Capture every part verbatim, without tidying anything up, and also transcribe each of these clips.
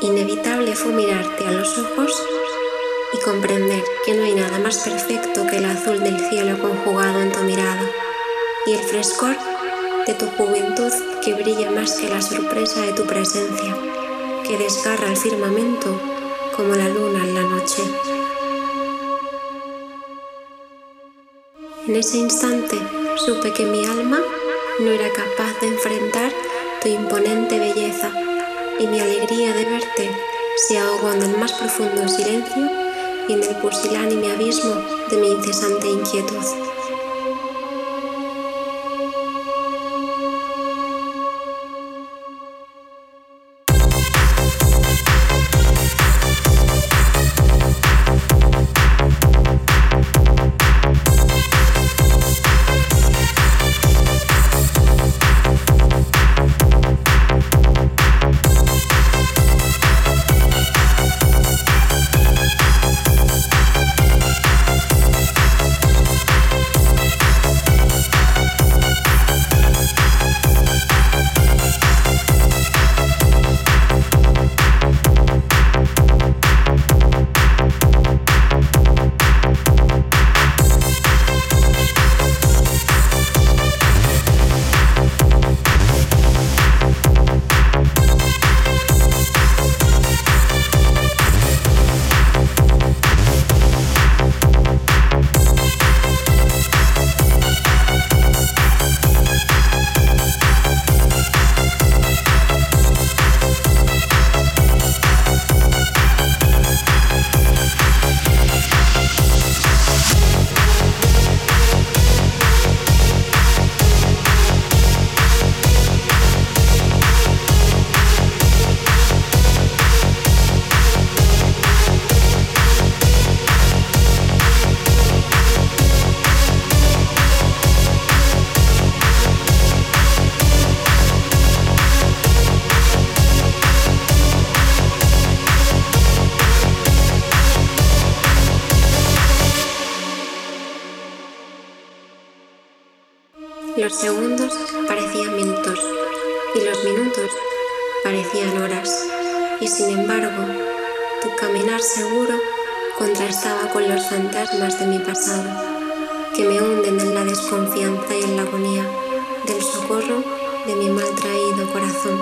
Inevitable fue mirarte a los ojos y comprender que no hay nada más perfecto que el azul del cielo conjugado en tu mirada y el frescor de tu juventud que brilla más que la sorpresa de tu presencia, que desgarra el firmamento como la luna en la noche. En ese instante supe que mi alma no era capaz de enfrentar tu imponente belleza y mi alegría de verte se ahogó en el más profundo silencio y en el pusilánime abismo de mi incesante inquietud. Los segundos parecían minutos y los minutos parecían horas, y sin embargo, tu caminar seguro contrastaba con los fantasmas de mi pasado, que me hunden en la desconfianza y en la agonía del socorro de mi mal traído corazón.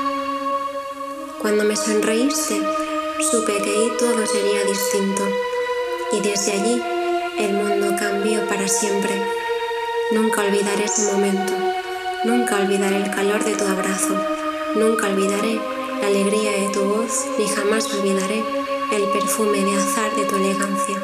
Cuando me sonreíste, supe que ahí todo sería distinto, y desde allí el mundo cambió para siempre. Nunca olvidaré ese momento, nunca olvidaré el calor de tu abrazo, nunca olvidaré la alegría de tu voz, ni jamás olvidaré el perfume de azahar de tu elegancia.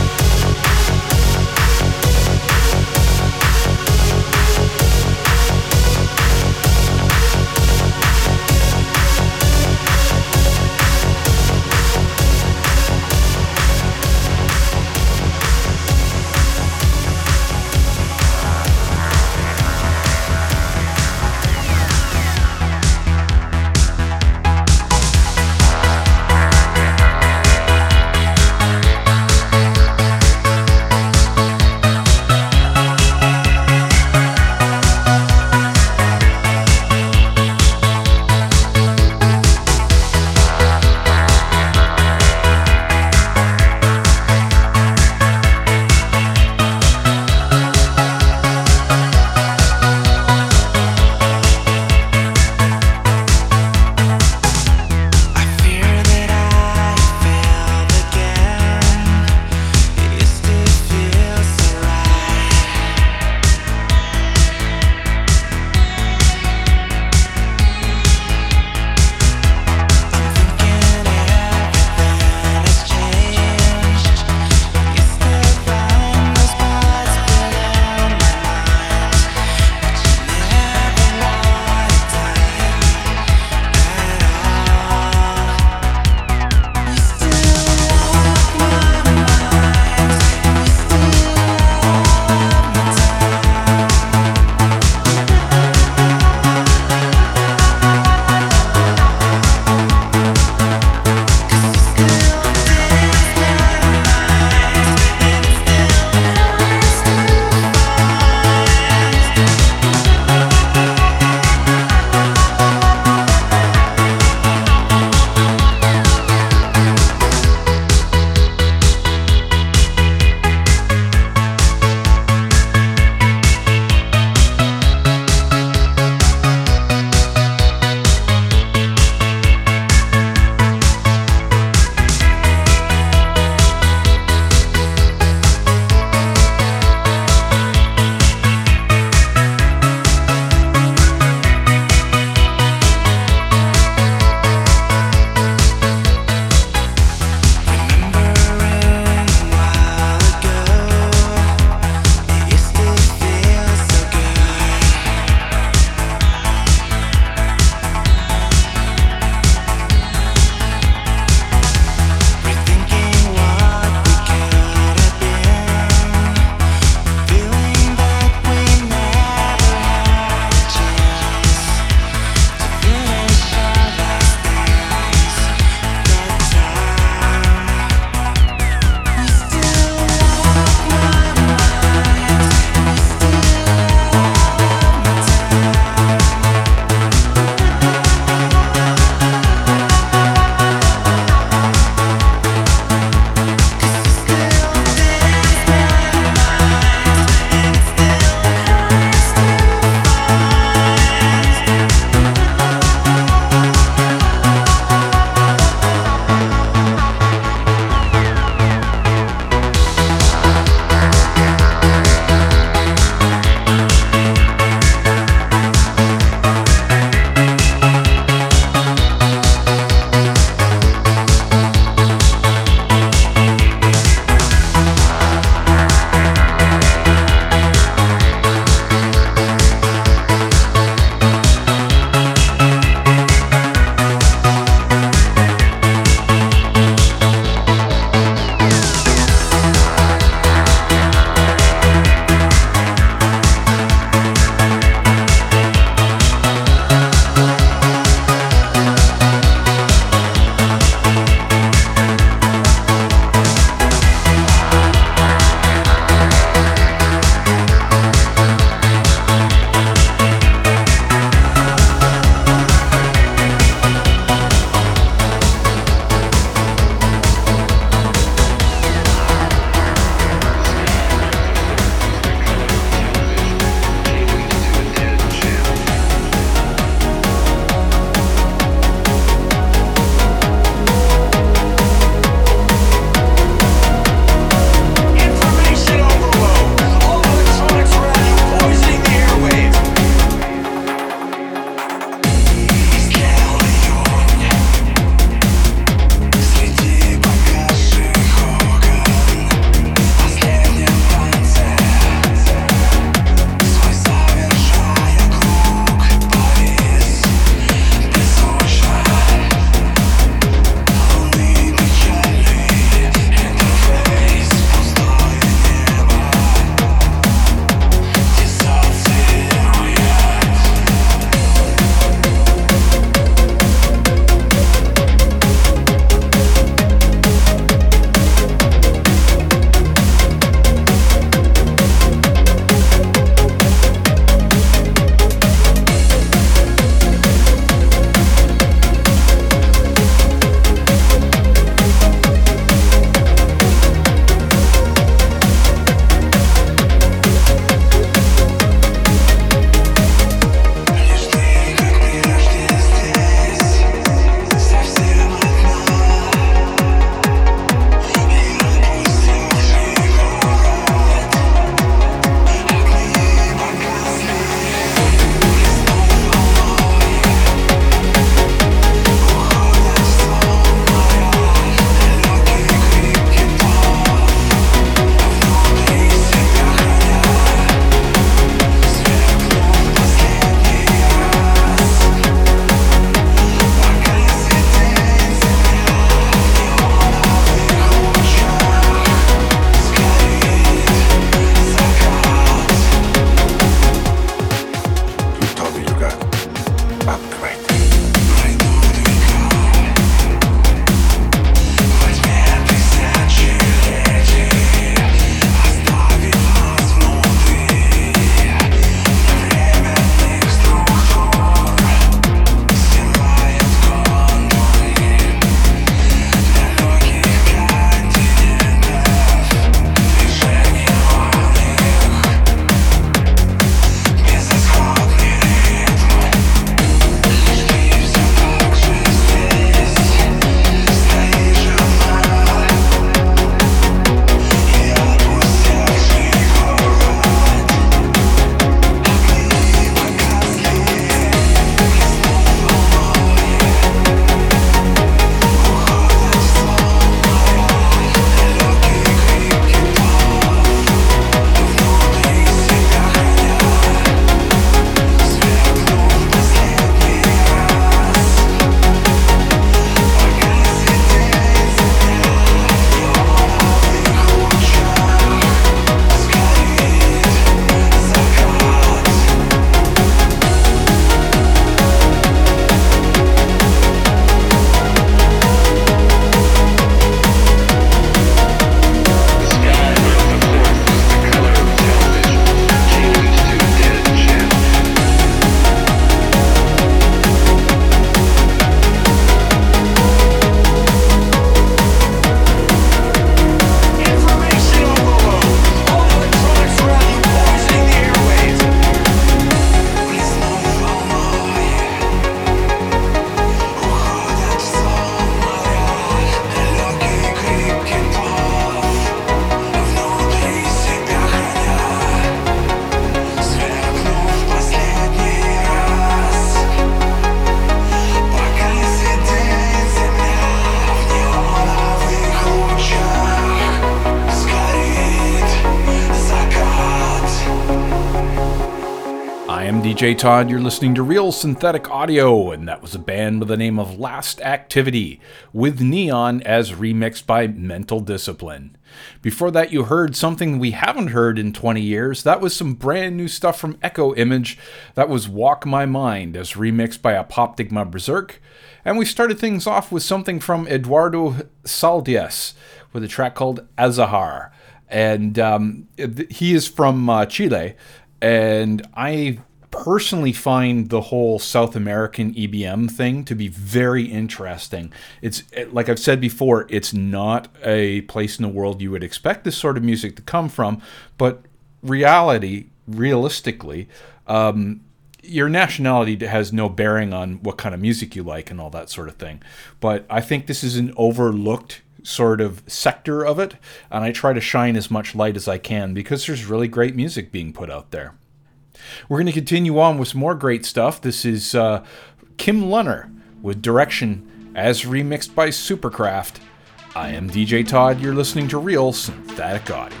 am D J Todd, you're listening to Real Synthetic Audio, and that was a band by the name of Last Activity, with Neon as remixed by Mental Discipline. Before that, you heard something we haven't heard in twenty years. That was some brand new stuff from Echo Image. That was Walk My Mind as remixed by Apoptygma Berserk. And we started things off with something from Eduardo Saldias with a track called Azahar. And um, he is from uh, Chile. And I personally find the whole South American E B M thing to be very interesting. It's, like I've said before, it's not a place in the world you would expect this sort of music to come from, but reality, realistically, um, your nationality has no bearing on what kind of music you like and all that sort of thing. But I think this is an overlooked sort of sector of it, and I try to shine as much light as I can because there's really great music being put out there. We're going to continue on with some more great stuff. This is uh, Kim Lunner with Direction as remixed by Supercraft. I am D J Todd, you're listening to Real Synthetic Audio.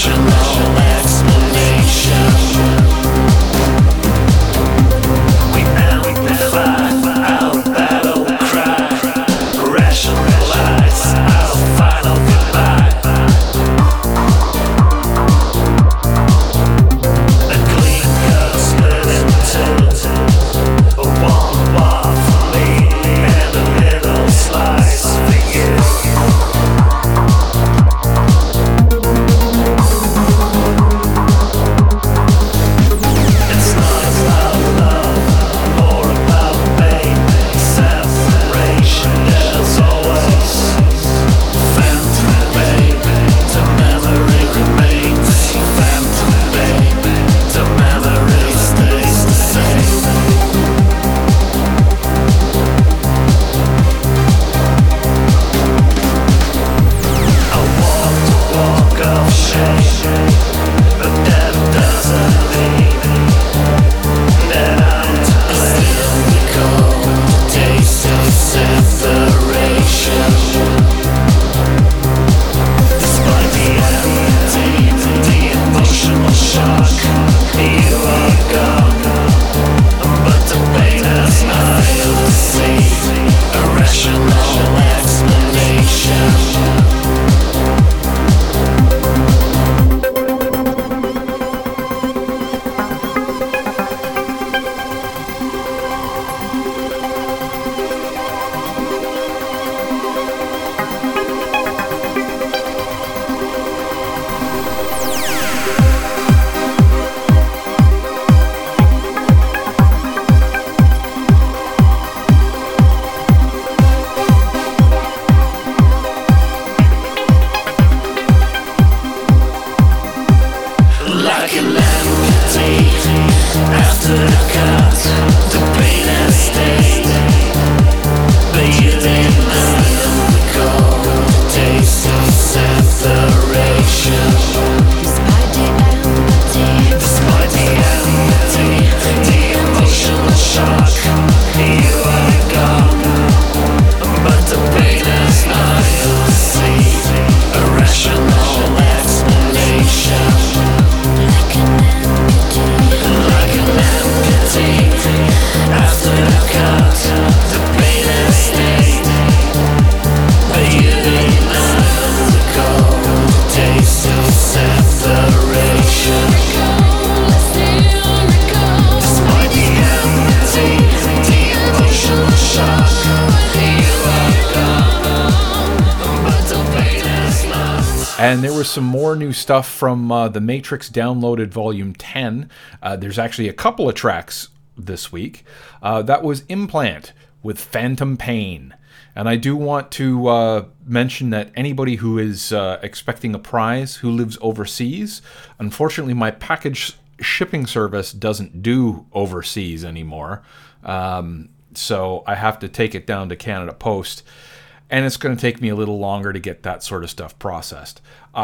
And there was some more new stuff from uh, The Matrix Downloaded Volume ten. Uh, there's actually a couple of tracks this week. Uh, that was Implant with Phantom Pain. And I do want to uh, mention that anybody who is uh, expecting a prize who lives overseas, unfortunately my package shipping service doesn't do overseas anymore. Um, so I have to take it down to Canada Post. And it's going to take me a little longer to get that sort of stuff processed.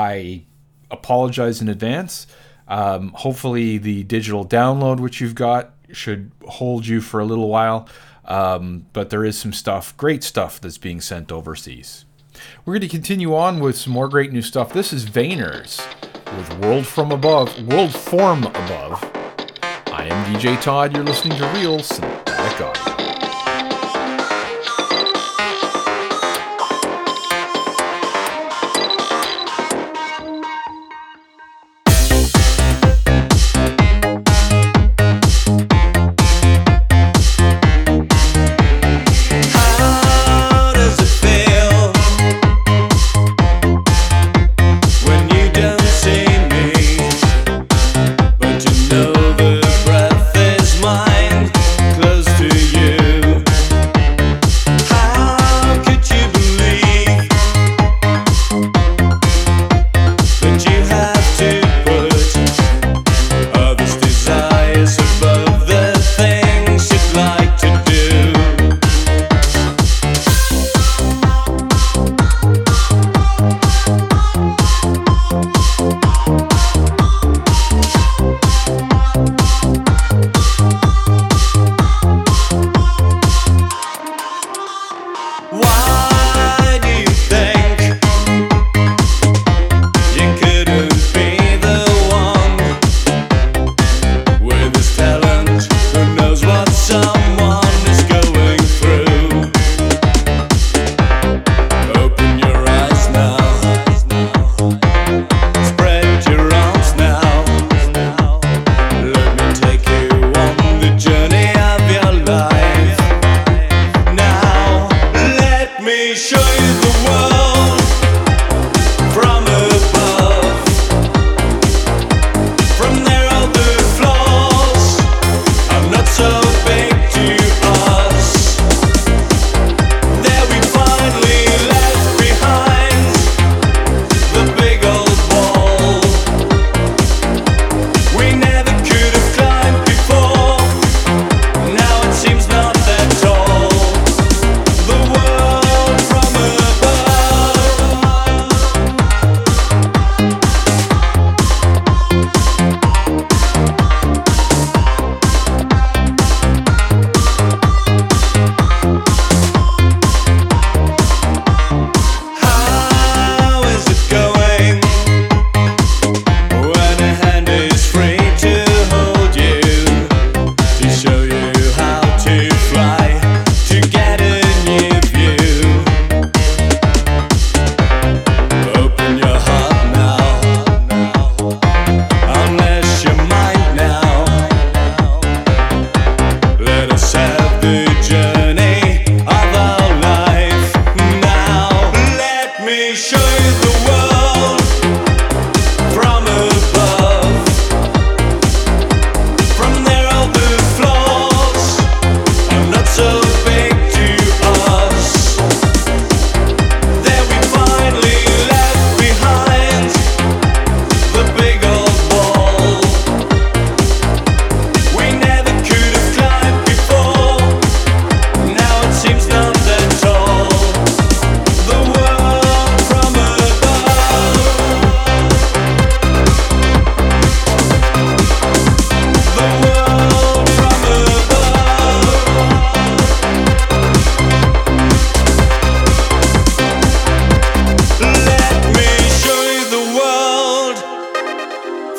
I apologize in advance. Um, hopefully the digital download which you've got should hold you for a little while. Um, but there is some stuff, great stuff that's being sent overseas. We're going to continue on with some more great new stuff. This is Vayners with World From Above, World Form Above. I am D J Todd. You're listening to Real Synthetic Audio. Know the breath is mine, close to you.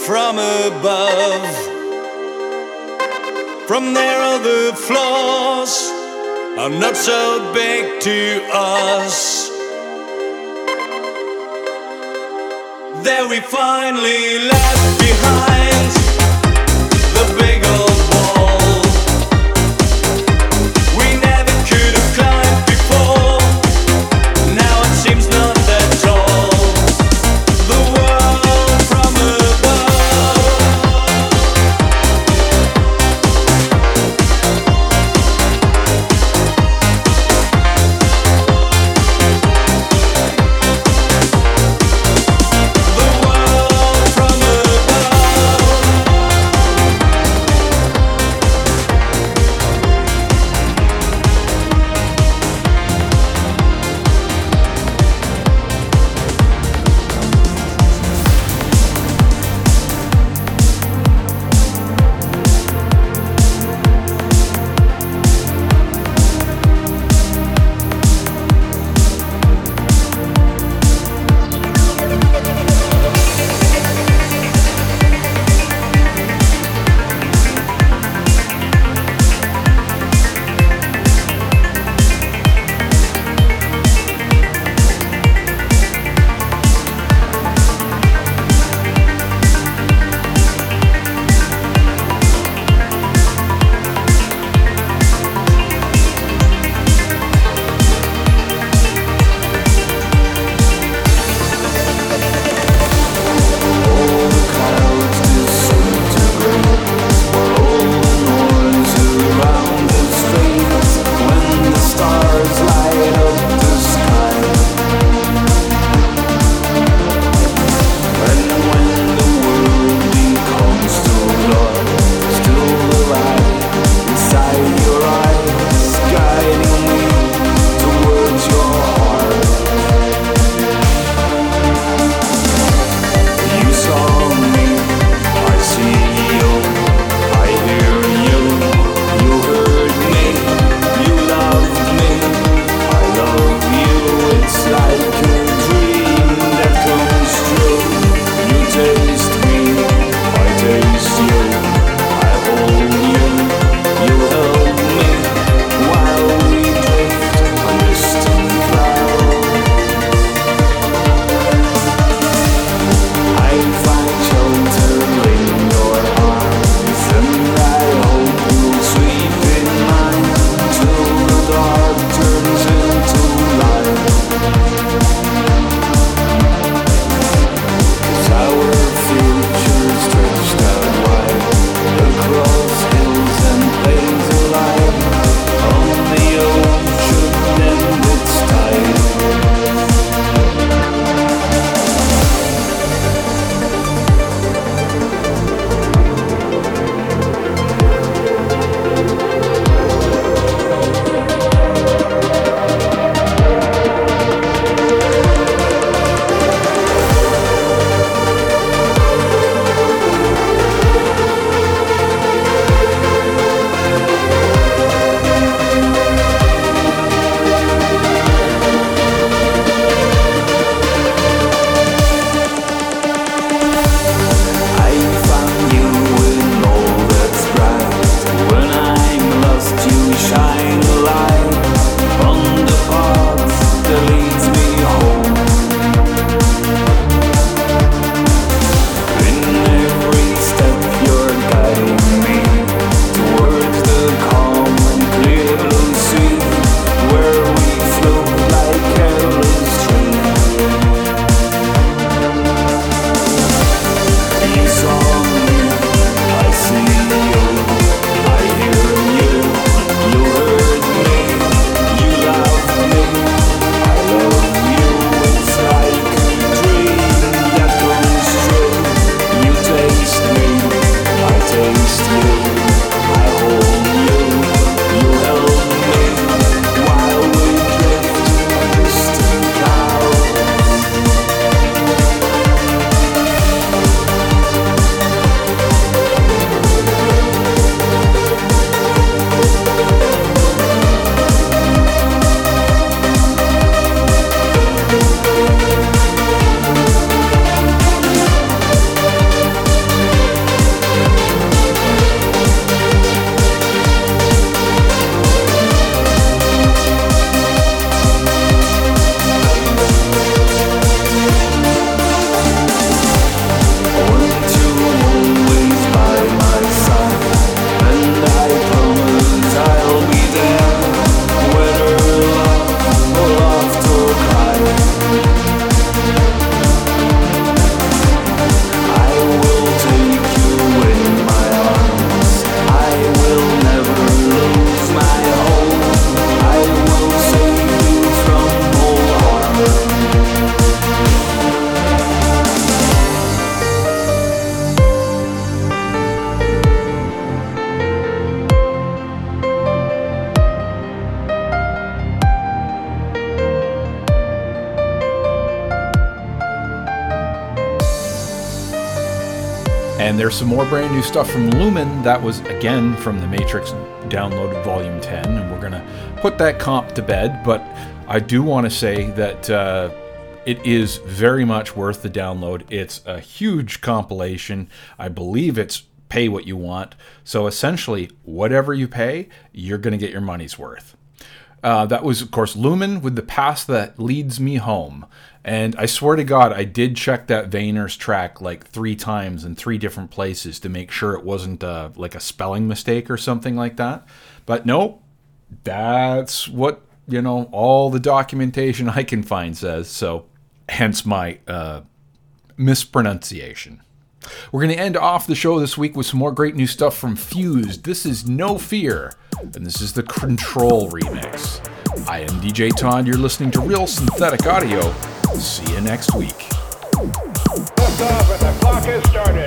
from above. From there all the flaws are not so big to us. There we finally left behind the big old wall we never could have climbed before. Now it seems not that tall. The world from above. And there's some more brand new stuff from Lumen. That was, again, from the Matrix Downloaded Volume ten, and we're going to put that comp to bed. But I do want to say that uh, it is very much worth the download. It's a huge compilation. I believe it's pay what you want. So essentially, whatever you pay, you're going to get your money's worth. Uh, that was, of course, Lumen with The Path That Leads Me Home. And I swear to God, I did check that Vayner's track like three times in three different places to make sure it wasn't uh, like a spelling mistake or something like that. But nope, that's what, you know, all the documentation I can find says. So hence my uh, mispronunciation. We're going to end off the show this week with some more great new stuff from Fused. This is No Fear, and this is the Control remix. I am D J Todd. You're listening to Real Synthetic Audio. See you next week. Lift off and the clock has started.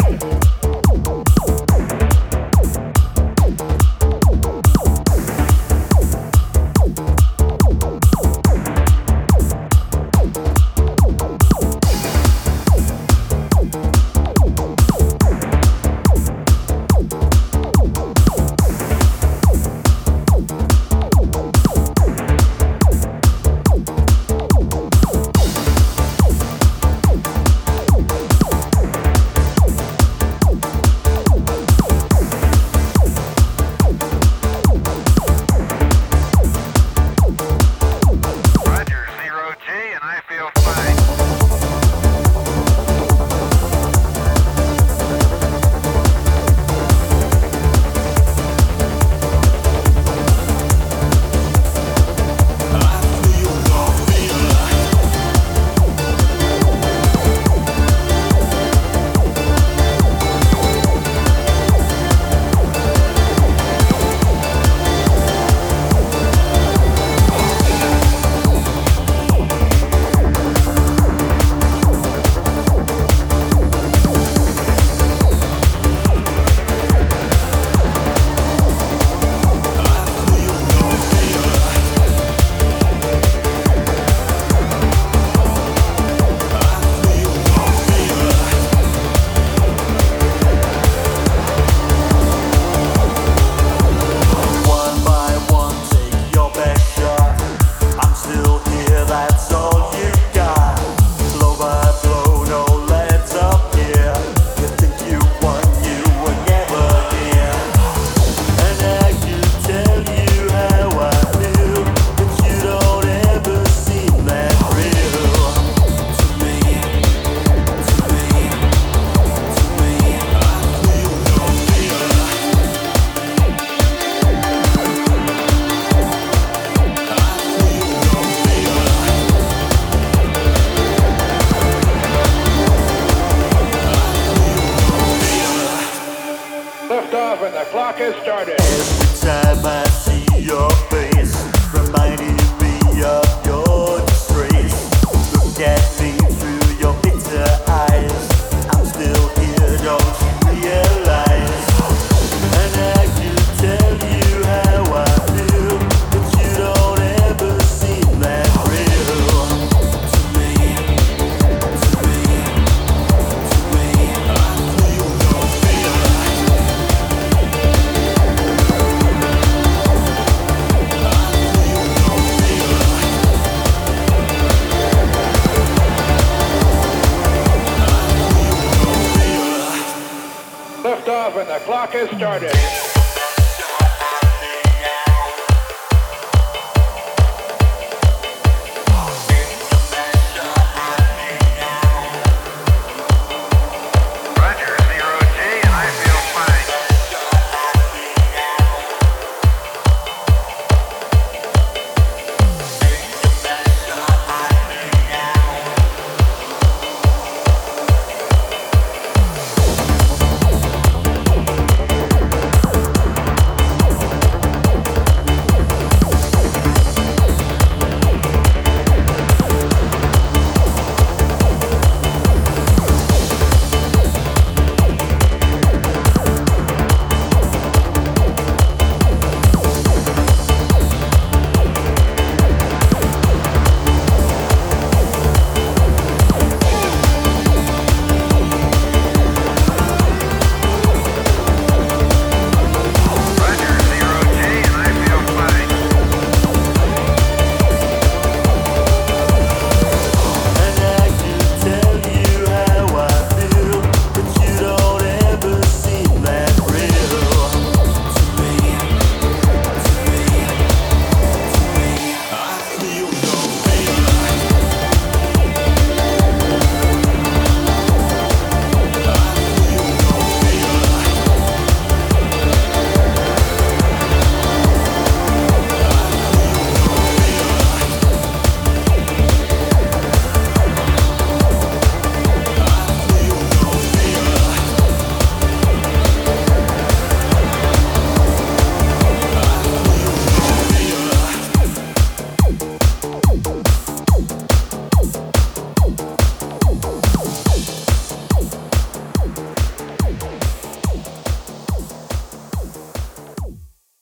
Clock has started. Every time I see your face, reminding me of your disgrace. Look at me through your bitter eyes. I'm still here, don't you realize? And I can tell you how I feel, but you don't ever seem that real to me, to me, to me. I feel no fear. Lift off and the clock has started.